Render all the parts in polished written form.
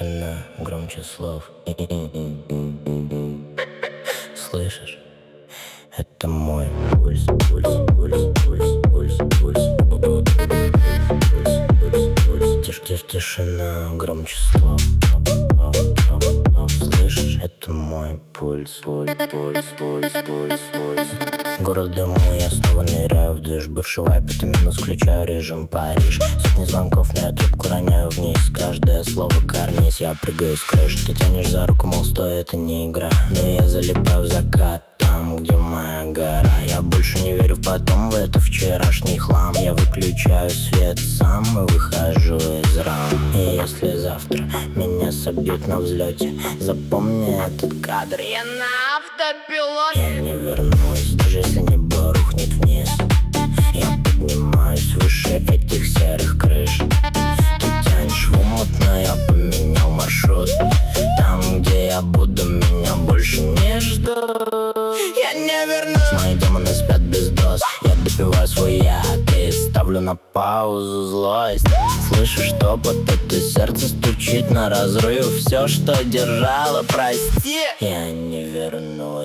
Тишина громче слов. Слышишь? Это мой пульс, пульс, пульс, пульс, пульс, пульс, пульс. Тишина громче слов. Слышишь? Это мой пульс, пульс, пульс, пульс, пульс, пульс. Город дыму, я снова ныряю в движ. Бывший вайп, это минус, включаю режим Париж. Сотни звонков, но я трубку роняю вниз. Каждое слово карниз, я прыгаю с крыш. Ты тянешь за руку, мол, стой, это не игра. Но я залипаю в закат, там, где моя гора. Я больше не верю в потом, в это вчерашний хлам. Я выключаю свет сам и выхожу из рам. И если завтра меня собьют на взлете, запомни этот кадр, я на автопилоте. Я не вернусь, даже если небо рухнет вниз. Я поднимаюсь выше этих серых крыш. Ты тянешь в омут, но я поменял маршрут. Там, где я буду, меня больше не ждут. Я не вернусь. Мои демоны спят без доз. Я допиваю свой яд и ставлю на паузу злость. Слышу топот, это сердце стучит на разрыв. Все, что держало, прости. Я не вернусь.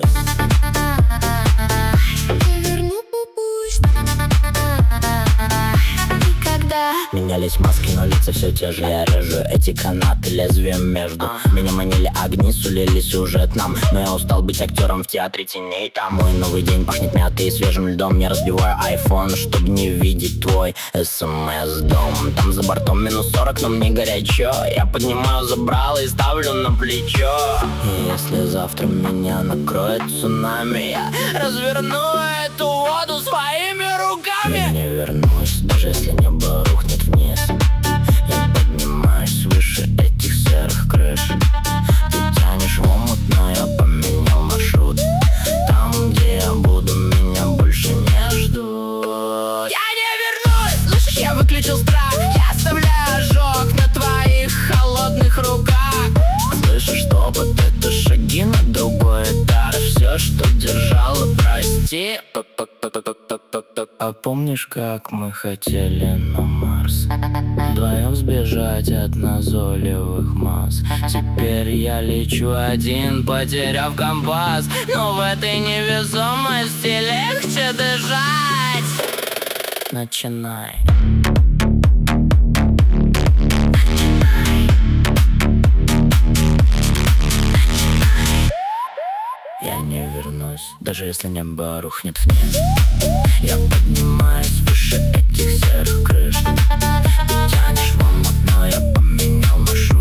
Менялись маски, но лица все те же. Я режу эти канаты лезвием между. Меня манили огни, сулили сюжет нам. Но я устал быть актером в театре теней. Там мой новый день пахнет мятой и свежим льдом. Я разбиваю айфон, чтобы не видеть твой СМС-дом. Там за бортом минус 40, но мне горячо. Я поднимаю забрало и ставлю на плечо. И если завтра меня накроет цунами, я разверну эту воду своими руками. Я не вернусь, даже если небо рухнет вниз. Я поднимаюсь выше этих серых крыш. Ты тянешь в омут, но я поменял маршрут. Там, где я буду, меня больше не ждут. Я не вернусь! Слышишь, я выключил страх. Я оставляю ожог на твоих холодных руках. Слышишь, топот, это шаги на другой этаж. Все, что держало, прости. А помнишь, как мы хотели на Марс? Вдвоем сбежать от назойливых масс. Теперь я лечу один, потеряв компас. Но в этой невесомости легче дышать. Начинай. Я не вернусь, даже если небо рухнет вниз. Я поднимаюсь выше этих серых крыш. Ты тянешь в омут, но я поменял маршрут.